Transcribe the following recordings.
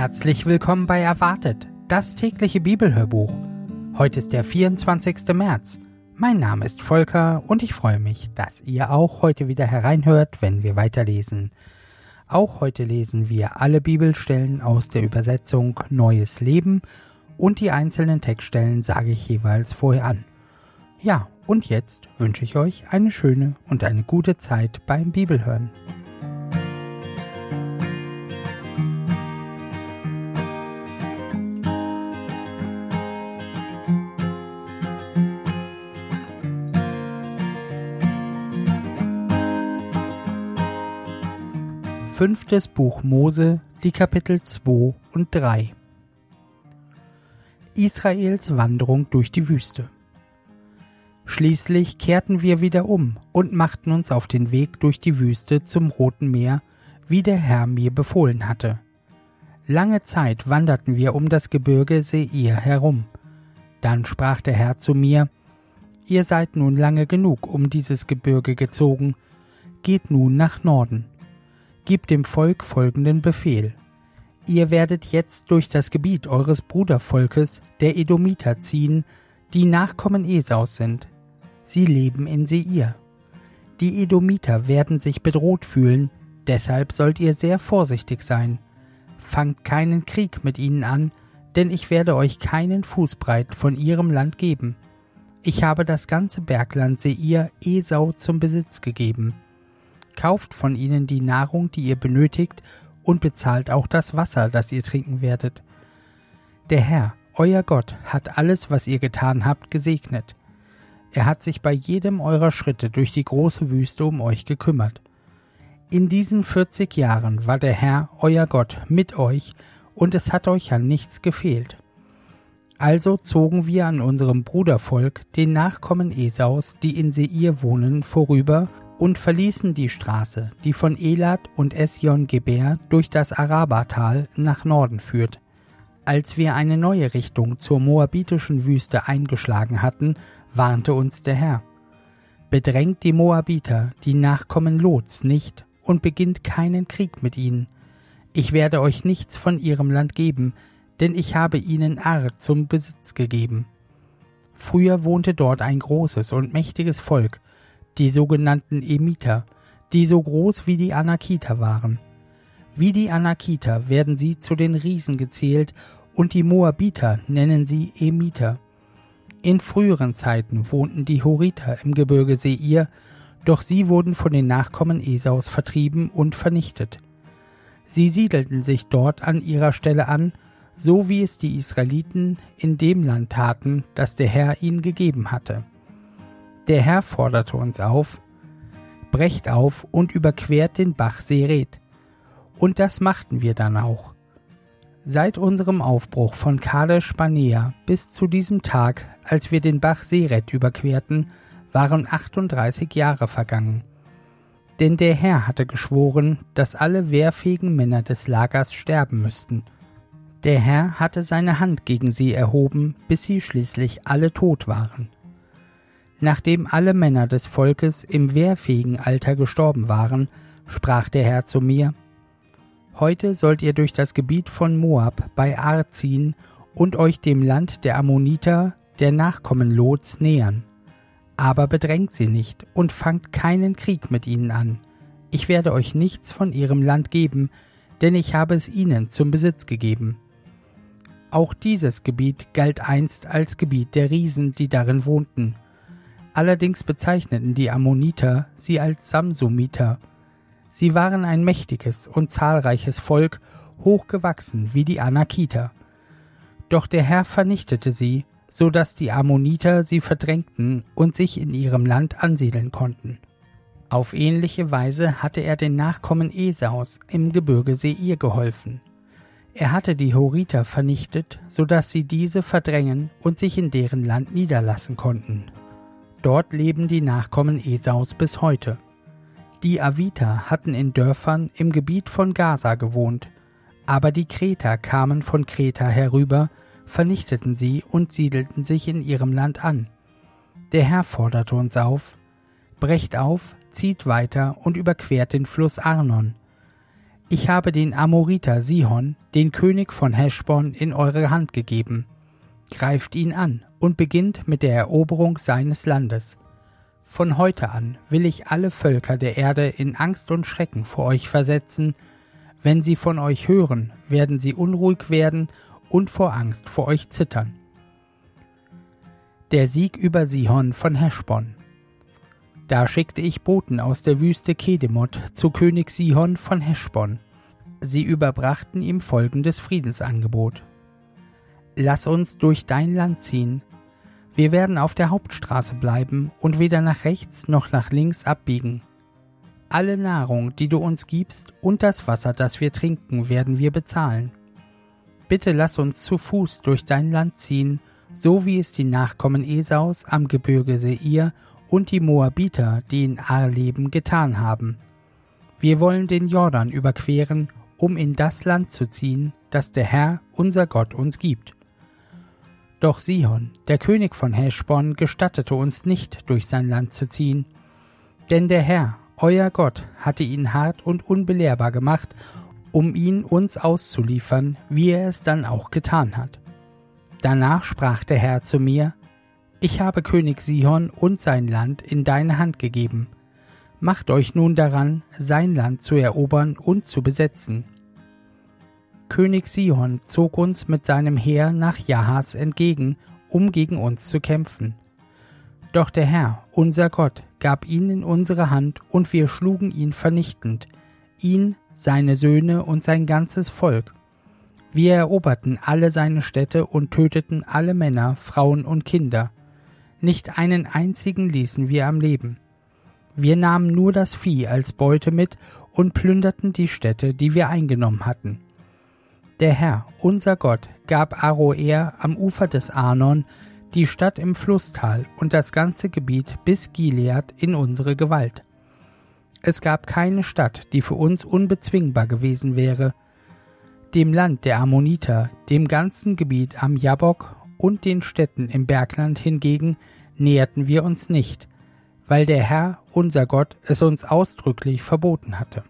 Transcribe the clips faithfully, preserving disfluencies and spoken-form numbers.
Herzlich willkommen bei Erwartet, das tägliche Bibelhörbuch. Heute ist der vierundzwanzigster März. Mein Name ist Volker und ich freue mich, dass ihr auch heute wieder hereinhört, wenn wir weiterlesen. Auch heute lesen wir alle Bibelstellen aus der Übersetzung Neues Leben und die einzelnen Textstellen sage ich jeweils vorher an. Ja, und jetzt wünsche ich euch eine schöne und eine gute Zeit beim Bibelhören. Fünftes Buch Mose, die Kapitel zwei und drei. Israels Wanderung durch die Wüste. Schließlich kehrten wir wieder um und machten uns auf den Weg durch die Wüste zum Roten Meer, wie der Herr mir befohlen hatte. Lange Zeit wanderten wir um das Gebirge Seir herum. Dann sprach der Herr zu mir: Ihr seid nun lange genug um dieses Gebirge gezogen, geht nun nach Norden. Gebt dem Volk folgenden Befehl: Ihr werdet jetzt durch das Gebiet eures Brudervolkes, der Edomiter, ziehen, die Nachkommen Esaus sind. Sie leben in Seir. Die Edomiter werden sich bedroht fühlen, deshalb sollt ihr sehr vorsichtig sein. Fangt keinen Krieg mit ihnen an, denn ich werde euch keinen Fußbreit von ihrem Land geben. Ich habe das ganze Bergland Seir Esau zum Besitz gegeben. Kauft von ihnen die Nahrung, die ihr benötigt, und bezahlt auch das Wasser, das ihr trinken werdet. Der Herr, euer Gott, hat alles, was ihr getan habt, gesegnet. Er hat sich bei jedem eurer Schritte durch die große Wüste um euch gekümmert. In diesen vierzig Jahren war der Herr, euer Gott, mit euch, und es hat euch an nichts gefehlt. Also zogen wir an unserem Brudervolk, den Nachkommen Esaus, die in Seir wohnen, vorüber und verließen die Straße, die von Elat und Esjon-Geber durch das Arabatal nach Norden führt. Als wir eine neue Richtung zur moabitischen Wüste eingeschlagen hatten, warnte uns der Herr: Bedrängt die Moabiter, die Nachkommen Lots, nicht und beginnt keinen Krieg mit ihnen. Ich werde euch nichts von ihrem Land geben, denn ich habe ihnen Ar zum Besitz gegeben. Früher wohnte dort ein großes und mächtiges Volk, die sogenannten Emiter, die so groß wie die Anakiter waren. Wie die Anakiter werden sie zu den Riesen gezählt und die Moabiter nennen sie Emiter. In früheren Zeiten wohnten die Horiter im Gebirge Seir, doch sie wurden von den Nachkommen Esaus vertrieben und vernichtet. Sie siedelten sich dort an ihrer Stelle an, so wie es die Israeliten in dem Land taten, das der Herr ihnen gegeben hatte. Der Herr forderte uns auf: Brecht auf und überquert den Bach Seret. Und das machten wir dann auch. Seit unserem Aufbruch von Kadesh Barnea bis zu diesem Tag, als wir den Bach Seret überquerten, waren achtunddreißig Jahre vergangen. Denn der Herr hatte geschworen, dass alle wehrfähigen Männer des Lagers sterben müssten. Der Herr hatte seine Hand gegen sie erhoben, bis sie schließlich alle tot waren. Nachdem alle Männer des Volkes im wehrfähigen Alter gestorben waren, sprach der Herr zu mir: Heute sollt ihr durch das Gebiet von Moab bei Ar ziehen und euch dem Land der Ammoniter, der Nachkommen Lots, nähern. Aber bedrängt sie nicht und fangt keinen Krieg mit ihnen an. Ich werde euch nichts von ihrem Land geben, denn ich habe es ihnen zum Besitz gegeben. Auch dieses Gebiet galt einst als Gebiet der Riesen, die darin wohnten. Allerdings bezeichneten die Ammoniter sie als Samsumiter. Sie waren ein mächtiges und zahlreiches Volk, hochgewachsen wie die Anakiter. Doch der Herr vernichtete sie, so dass die Ammoniter sie verdrängten und sich in ihrem Land ansiedeln konnten. Auf ähnliche Weise hatte er den Nachkommen Esaus im Gebirge Seir geholfen. Er hatte die Horiter vernichtet, so dass sie diese verdrängen und sich in deren Land niederlassen konnten. Dort leben die Nachkommen Esaus bis heute. Die Aviter hatten in Dörfern im Gebiet von Gaza gewohnt, aber die Kreter kamen von Kreta herüber, vernichteten sie und siedelten sich in ihrem Land an. Der Herr forderte uns auf: Brecht auf, zieht weiter und überquert den Fluss Arnon. Ich habe den Amoriter Sihon, den König von Heschbon, in eure Hand gegeben. Greift ihn an und beginnt mit der Eroberung seines Landes. Von heute an will ich alle Völker der Erde in Angst und Schrecken vor euch versetzen. Wenn sie von euch hören, werden sie unruhig werden und vor Angst vor euch zittern. Der Sieg über Sihon von Heschbon. Da schickte ich Boten aus der Wüste Kedemot zu König Sihon von Heschbon. Sie überbrachten ihm folgendes Friedensangebot: Lass uns durch dein Land ziehen. Wir werden auf der Hauptstraße bleiben und weder nach rechts noch nach links abbiegen. Alle Nahrung, die du uns gibst, und das Wasser, das wir trinken, werden wir bezahlen. Bitte lass uns zu Fuß durch dein Land ziehen, so wie es die Nachkommen Esaus am Gebirge Seir und die Moabiter, die in Ar leben, getan haben. Wir wollen den Jordan überqueren, um in das Land zu ziehen, das der Herr, unser Gott, uns gibt. Doch Sihon, der König von Heschbon, gestattete uns nicht, durch sein Land zu ziehen, denn der Herr, euer Gott, hatte ihn hart und unbelehrbar gemacht, um ihn uns auszuliefern, wie er es dann auch getan hat. Danach sprach der Herr zu mir: Ich habe König Sihon und sein Land in deine Hand gegeben. Macht euch nun daran, sein Land zu erobern und zu besetzen. König Sihon zog uns mit seinem Heer nach Jahas entgegen, um gegen uns zu kämpfen. Doch der Herr, unser Gott, gab ihn in unsere Hand, und wir schlugen ihn vernichtend, ihn, seine Söhne und sein ganzes Volk. Wir eroberten alle seine Städte und töteten alle Männer, Frauen und Kinder. Nicht einen einzigen ließen wir am Leben. Wir nahmen nur das Vieh als Beute mit und plünderten die Städte, die wir eingenommen hatten. Der Herr, unser Gott, gab Aroer am Ufer des Arnon, die Stadt im Flusstal und das ganze Gebiet bis Gilead in unsere Gewalt. Es gab keine Stadt, die für uns unbezwingbar gewesen wäre. Dem Land der Ammoniter, dem ganzen Gebiet am Jabbok und den Städten im Bergland hingegen näherten wir uns nicht, weil der Herr, unser Gott, es uns ausdrücklich verboten hatte.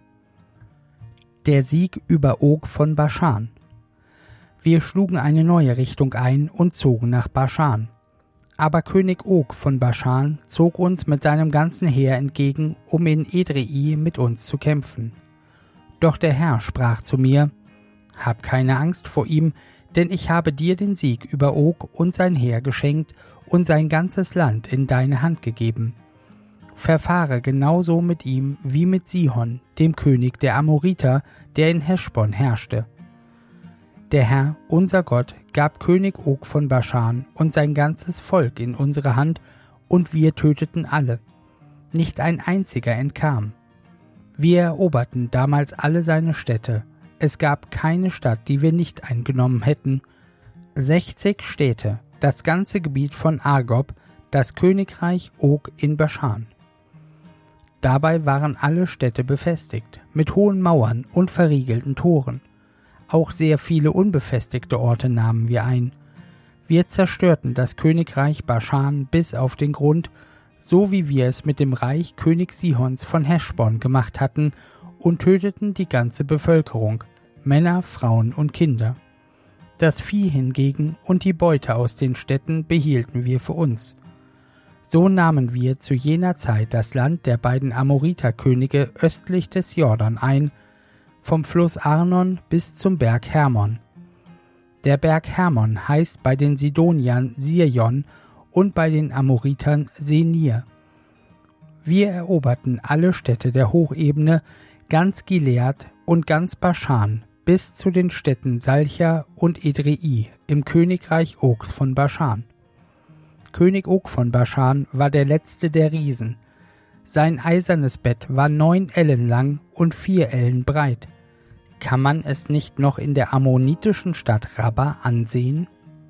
Der Sieg über Og von Baschan. Wir schlugen eine neue Richtung ein und zogen nach Baschan. Aber König Og von Baschan zog uns mit seinem ganzen Heer entgegen, um in Edrei mit uns zu kämpfen. Doch der Herr sprach zu mir: Hab keine Angst vor ihm, denn ich habe dir den Sieg über Og und sein Heer geschenkt und sein ganzes Land in deine Hand gegeben. Verfahre genauso mit ihm wie mit Sihon, dem König der Amoriter, der in Heschbon herrschte. Der Herr, unser Gott, gab König Og von Baschan und sein ganzes Volk in unsere Hand, und wir töteten alle. Nicht ein einziger entkam. Wir eroberten damals alle seine Städte. Es gab keine Stadt, die wir nicht eingenommen hätten. Sechzig Städte, das ganze Gebiet von Argob, das Königreich Og in Baschan. Dabei waren alle Städte befestigt, mit hohen Mauern und verriegelten Toren. Auch sehr viele unbefestigte Orte nahmen wir ein. Wir zerstörten das Königreich Baschan bis auf den Grund, so wie wir es mit dem Reich König Sihons von Heschbon gemacht hatten, und töteten die ganze Bevölkerung, Männer, Frauen und Kinder. Das Vieh hingegen und die Beute aus den Städten behielten wir für uns. So nahmen wir zu jener Zeit das Land der beiden Amoriterkönige östlich des Jordan ein, vom Fluss Arnon bis zum Berg Hermon. Der Berg Hermon heißt bei den Sidoniern Sirjon und bei den Amoritern Senir. Wir eroberten alle Städte der Hochebene, ganz Gilead und ganz Baschan, bis zu den Städten Salcha und Edrei im Königreich Ogs von Baschan. König Og von Baschan war der letzte der Riesen. Sein eisernes Bett war neun Ellen lang und vier Ellen breit. Kann man es nicht noch in der ammonitischen Stadt Rabba ansehen?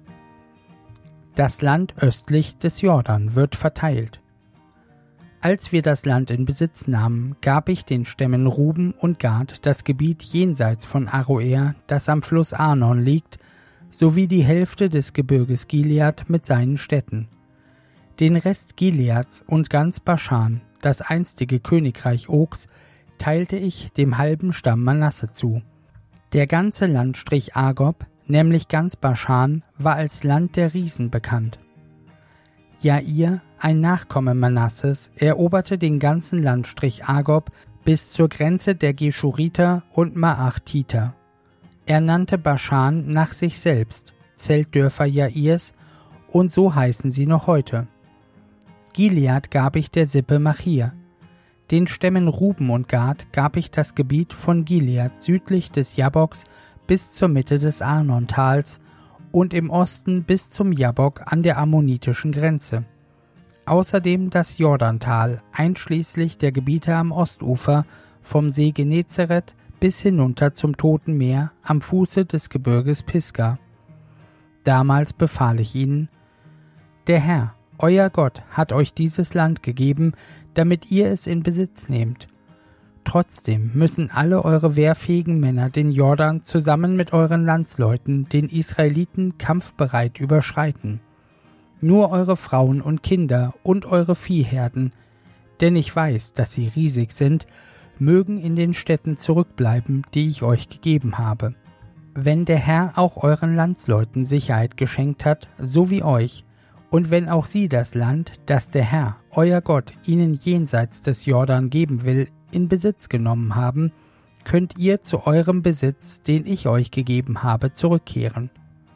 Das Land östlich des Jordan wird verteilt. Als wir das Land in Besitz nahmen, gab ich den Stämmen Ruben und Gad das Gebiet jenseits von Aroer, das am Fluss Arnon liegt, sowie die Hälfte des Gebirges Gilead mit seinen Städten. Den Rest Gileads und ganz Baschan, das einstige Königreich Ogs, teilte ich dem halben Stamm Manasse zu. Der ganze Landstrich Argob, nämlich ganz Baschan, war als Land der Riesen bekannt. Jair, ein Nachkomme Manasses, eroberte den ganzen Landstrich Argob bis zur Grenze der Geschuriter und Maachtiter. Er nannte Baschan nach sich selbst, Zeltdörfer Jairs, und so heißen sie noch heute. Gilead gab ich der Sippe Machir. Den Stämmen Ruben und Gad gab ich das Gebiet von Gilead südlich des Jabboks bis zur Mitte des Arnontals und im Osten bis zum Jabbok an der ammonitischen Grenze. Außerdem das Jordantal, einschließlich der Gebiete am Ostufer, vom See Genezareth bis hinunter zum Toten Meer am Fuße des Gebirges Pisga. Damals befahl ich ihnen: Der Herr, euer Gott, hat euch dieses Land gegeben, damit ihr es in Besitz nehmt. Trotzdem müssen alle eure wehrfähigen Männer den Jordan zusammen mit euren Landsleuten, den Israeliten, kampfbereit überschreiten. Nur eure Frauen und Kinder und eure Viehherden, denn ich weiß, dass sie riesig sind, mögen in den Städten zurückbleiben, die ich euch gegeben habe. Wenn der Herr auch euren Landsleuten Sicherheit geschenkt hat, so wie euch, und wenn auch sie das Land, das der Herr, euer Gott, ihnen jenseits des Jordan geben will, in Besitz genommen haben, könnt ihr zu eurem Besitz, den ich euch gegeben habe, zurückkehren.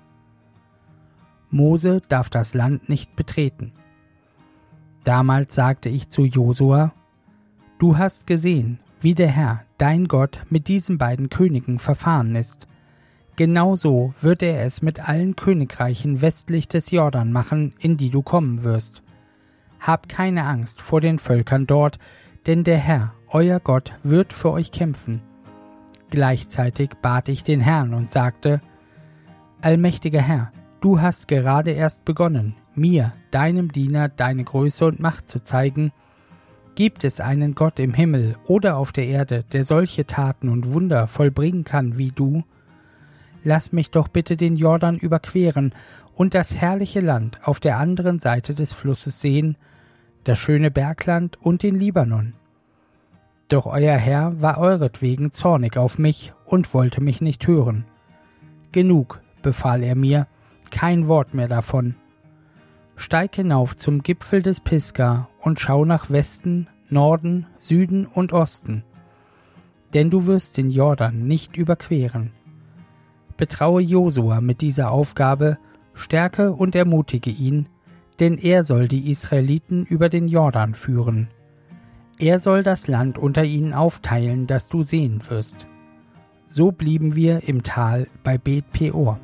Mose darf das Land nicht betreten. Damals sagte ich zu Josua: Du hast gesehen, wie der Herr, dein Gott, mit diesen beiden Königen verfahren ist. Genauso wird er es mit allen Königreichen westlich des Jordan machen, in die du kommen wirst. Habt keine Angst vor den Völkern dort, denn der Herr, euer Gott, wird für euch kämpfen. Gleichzeitig bat ich den Herrn und sagte: Allmächtiger Herr, du hast gerade erst begonnen, mir, deinem Diener, deine Größe und Macht zu zeigen. Gibt es einen Gott im Himmel oder auf der Erde, der solche Taten und Wunder vollbringen kann wie du? Lass mich doch bitte den Jordan überqueren und das herrliche Land auf der anderen Seite des Flusses sehen, das schöne Bergland und den Libanon. Doch euer Herr war euretwegen zornig auf mich und wollte mich nicht hören. Genug, befahl er mir, kein Wort mehr davon. Steig hinauf zum Gipfel des Pisga und schau nach Westen, Norden, Süden und Osten, denn du wirst den Jordan nicht überqueren. Betraue Josua mit dieser Aufgabe, stärke und ermutige ihn, denn er soll die Israeliten über den Jordan führen. Er soll das Land unter ihnen aufteilen, das du sehen wirst. So blieben wir im Tal bei Bet Peor.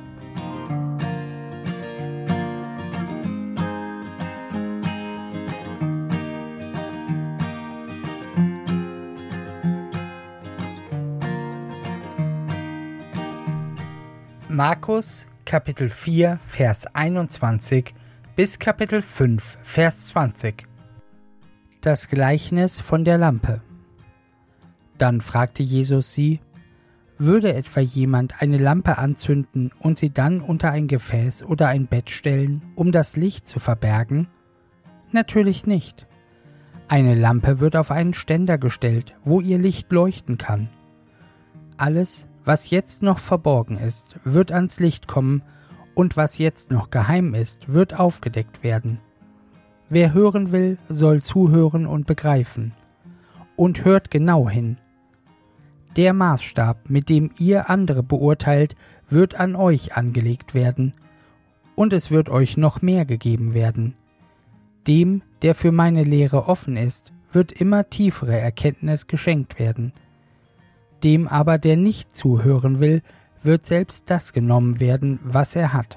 Markus Kapitel vier, Vers einundzwanzig bis Kapitel fünf, Vers zwanzig. Das Gleichnis von der Lampe. Dann fragte Jesus sie: Würde etwa jemand eine Lampe anzünden und sie dann unter ein Gefäß oder ein Bett stellen, um das Licht zu verbergen? Natürlich nicht. Eine Lampe wird auf einen Ständer gestellt, wo ihr Licht leuchten kann. Alles, was jetzt noch verborgen ist, wird ans Licht kommen, und was jetzt noch geheim ist, wird aufgedeckt werden. Wer hören will, soll zuhören und begreifen. Und hört genau hin. Der Maßstab, mit dem ihr andere beurteilt, wird an euch angelegt werden, und es wird euch noch mehr gegeben werden. Dem, der für meine Lehre offen ist, wird immer tiefere Erkenntnis geschenkt werden. Dem aber, der nicht zuhören will, wird selbst das genommen werden, was er hat.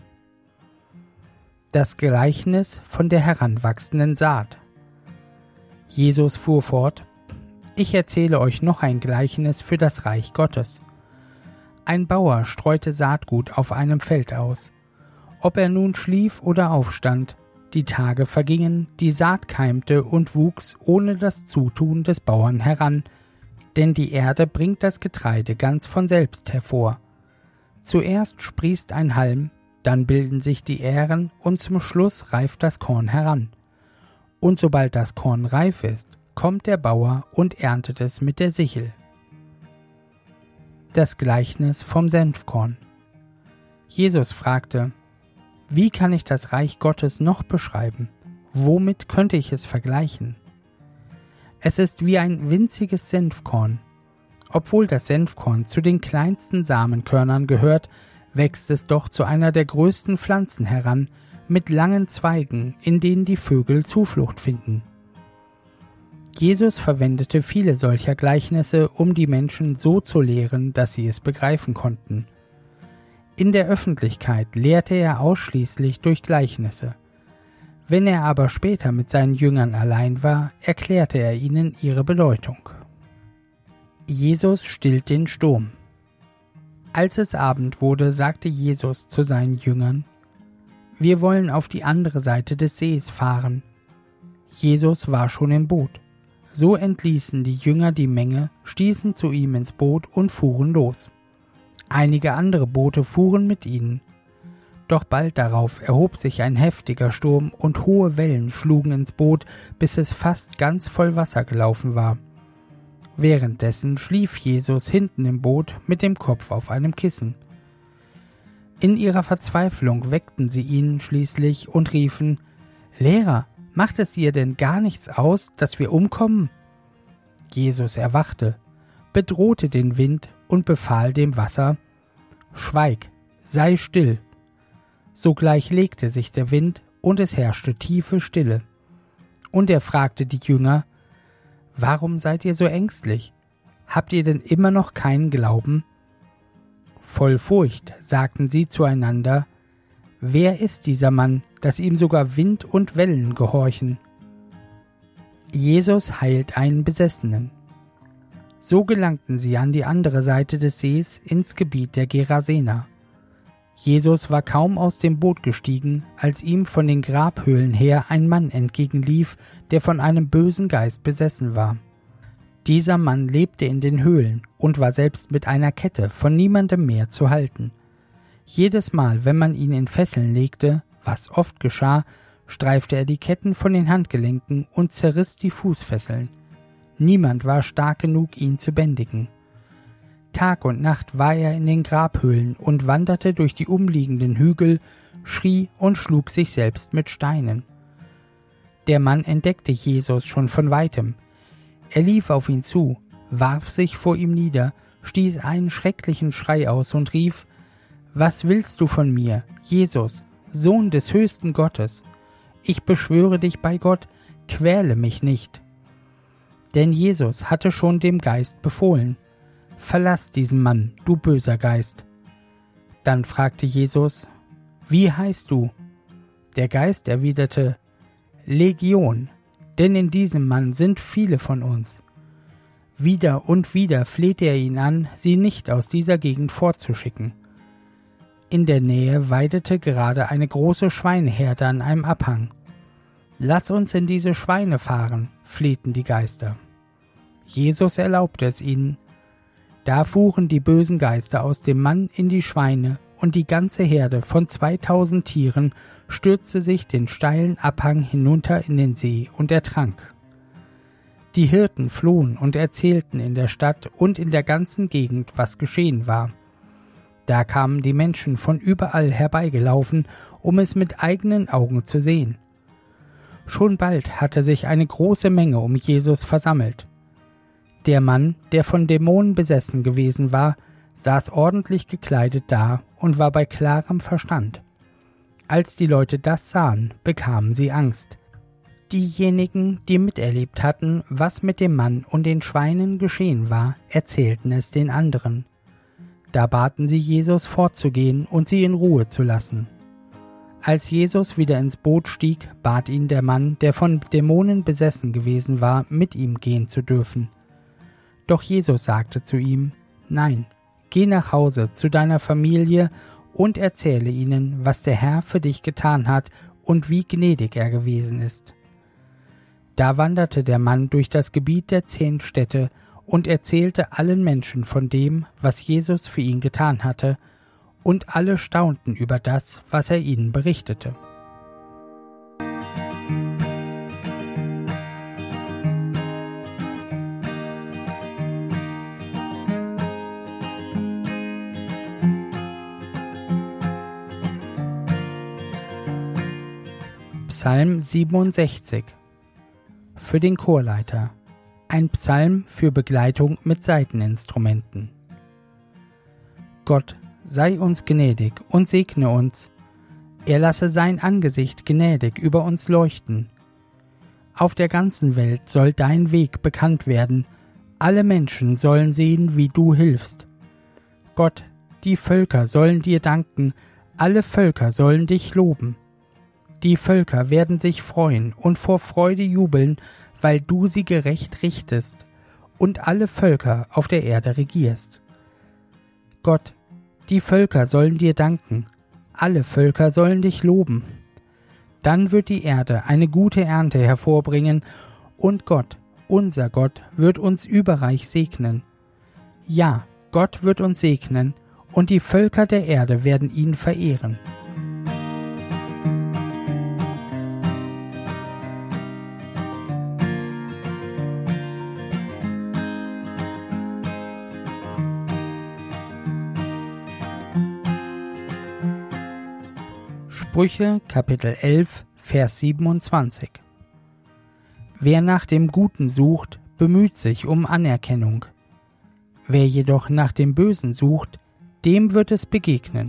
Das Gleichnis von der heranwachsenden Saat. Jesus fuhr fort: Ich erzähle euch noch ein Gleichnis für das Reich Gottes. Ein Bauer streute Saatgut auf einem Feld aus. Ob er nun schlief oder aufstand, die Tage vergingen, die Saat keimte und wuchs ohne das Zutun des Bauern heran, denn die Erde bringt das Getreide ganz von selbst hervor. Zuerst sprießt ein Halm, dann bilden sich die Ähren und zum Schluss reift das Korn heran. Und sobald das Korn reif ist, kommt der Bauer und erntet es mit der Sichel. Das Gleichnis vom Senfkorn. Jesus fragte: Wie kann ich das Reich Gottes noch beschreiben? Womit könnte ich es vergleichen? Es ist wie ein winziges Senfkorn. Obwohl das Senfkorn zu den kleinsten Samenkörnern gehört, wächst es doch zu einer der größten Pflanzen heran, mit langen Zweigen, in denen die Vögel Zuflucht finden. Jesus verwendete viele solcher Gleichnisse, um die Menschen so zu lehren, dass sie es begreifen konnten. In der Öffentlichkeit lehrte er ausschließlich durch Gleichnisse. Wenn er aber später mit seinen Jüngern allein war, erklärte er ihnen ihre Bedeutung. Jesus stillt den Sturm. Als es Abend wurde, sagte Jesus zu seinen Jüngern: Wir wollen auf die andere Seite des Sees fahren. Jesus war schon im Boot. So entließen die Jünger die Menge, stießen zu ihm ins Boot und fuhren los. Einige andere Boote fuhren mit ihnen. Doch bald darauf erhob sich ein heftiger Sturm und hohe Wellen schlugen ins Boot, bis es fast ganz voll Wasser gelaufen war. Währenddessen schlief Jesus hinten im Boot mit dem Kopf auf einem Kissen. In ihrer Verzweiflung weckten sie ihn schließlich und riefen: Lehrer, macht es dir denn gar nichts aus, dass wir umkommen? Jesus erwachte, bedrohte den Wind und befahl dem Wasser: Schweig, sei still. Sogleich legte sich der Wind und es herrschte tiefe Stille. Und er fragte die Jünger: Warum seid ihr so ängstlich? Habt ihr denn immer noch keinen Glauben? Voll Furcht sagten sie zueinander: Wer ist dieser Mann, dass ihm sogar Wind und Wellen gehorchen? Jesus heilt einen Besessenen. So gelangten sie an die andere Seite des Sees ins Gebiet der Gerasener. Jesus war kaum aus dem Boot gestiegen, als ihm von den Grabhöhlen her ein Mann entgegenlief, der von einem bösen Geist besessen war. Dieser Mann lebte in den Höhlen und war selbst mit einer Kette von niemandem mehr zu halten. Jedes Mal, wenn man ihn in Fesseln legte, was oft geschah, streifte er die Ketten von den Handgelenken und zerriss die Fußfesseln. Niemand war stark genug, ihn zu bändigen. Tag und Nacht war er in den Grabhöhlen und wanderte durch die umliegenden Hügel, schrie und schlug sich selbst mit Steinen. Der Mann entdeckte Jesus schon von weitem. Er lief auf ihn zu, warf sich vor ihm nieder, stieß einen schrecklichen Schrei aus und rief: Was willst du von mir, Jesus, Sohn des höchsten Gottes? Ich beschwöre dich bei Gott, quäle mich nicht. Denn Jesus hatte schon dem Geist befohlen: Verlass diesen Mann, du böser Geist. Dann fragte Jesus: Wie heißt du? Der Geist erwiderte: Legion, denn in diesem Mann sind viele von uns. Wieder und wieder flehte er ihn an, sie nicht aus dieser Gegend fortzuschicken. In der Nähe weidete gerade eine große Schweineherde an einem Abhang. Lass uns in diese Schweine fahren, flehten die Geister. Jesus erlaubte es ihnen. Da fuhren die bösen Geister aus dem Mann in die Schweine, und die ganze Herde von zweitausend Tieren stürzte sich den steilen Abhang hinunter in den See und ertrank. Die Hirten flohen und erzählten in der Stadt und in der ganzen Gegend, was geschehen war. Da kamen die Menschen von überall herbeigelaufen, um es mit eigenen Augen zu sehen. Schon bald hatte sich eine große Menge um Jesus versammelt. Der Mann, der von Dämonen besessen gewesen war, saß ordentlich gekleidet da und war bei klarem Verstand. Als die Leute das sahen, bekamen sie Angst. Diejenigen, die miterlebt hatten, was mit dem Mann und den Schweinen geschehen war, erzählten es den anderen. Da baten sie Jesus fortzugehen und sie in Ruhe zu lassen. Als Jesus wieder ins Boot stieg, bat ihn der Mann, der von Dämonen besessen gewesen war, mit ihm gehen zu dürfen. Doch Jesus sagte zu ihm: Nein, geh nach Hause zu deiner Familie und erzähle ihnen, was der Herr für dich getan hat und wie gnädig er gewesen ist. Da wanderte der Mann durch das Gebiet der zehn Städte und erzählte allen Menschen von dem, was Jesus für ihn getan hatte, und alle staunten über das, was er ihnen berichtete. Psalm siebenundsechzig für den Chorleiter. Ein Psalm für Begleitung mit Saiteninstrumenten. Gott, sei uns gnädig und segne uns. Er lasse sein Angesicht gnädig über uns leuchten. Auf der ganzen Welt soll dein Weg bekannt werden. Alle Menschen sollen sehen, wie du hilfst. Gott, die Völker sollen dir danken, alle Völker sollen dich loben. Die Völker werden sich freuen und vor Freude jubeln, weil du sie gerecht richtest und alle Völker auf der Erde regierst. Gott, die Völker sollen dir danken, alle Völker sollen dich loben. Dann wird die Erde eine gute Ernte hervorbringen, und Gott, unser Gott, wird uns überreich segnen. Ja, Gott wird uns segnen, und die Völker der Erde werden ihn verehren. Sprüche Kapitel elf, Vers siebenundzwanzig. Wer nach dem Guten sucht, bemüht sich um Anerkennung. Wer jedoch nach dem Bösen sucht, dem wird es begegnen.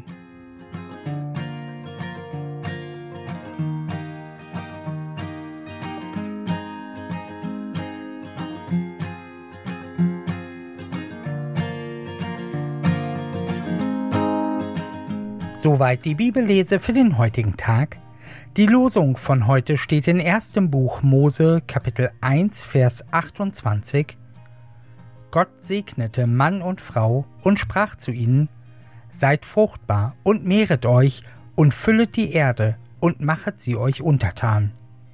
Soweit die Bibellese für den heutigen Tag. Die Losung von heute steht in erstem Buch Mose, Kapitel eins, Vers achtundzwanzig. Gott segnete Mann und Frau und sprach zu ihnen: Seid fruchtbar und mehret euch und füllet die Erde und machet sie euch untertan.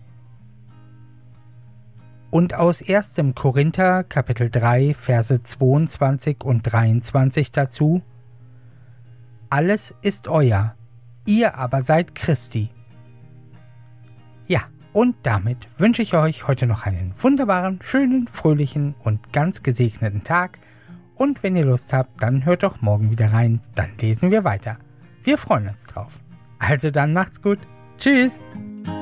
Und aus erstem Korinther, Kapitel drei, Verse zweiundzwanzig und dreiundzwanzig dazu: Alles ist euer, ihr aber seid Christi. Ja, und damit wünsche ich euch heute noch einen wunderbaren, schönen, fröhlichen und ganz gesegneten Tag. Und wenn ihr Lust habt, dann hört doch morgen wieder rein, dann lesen wir weiter. Wir freuen uns drauf. Also dann macht's gut. Tschüss.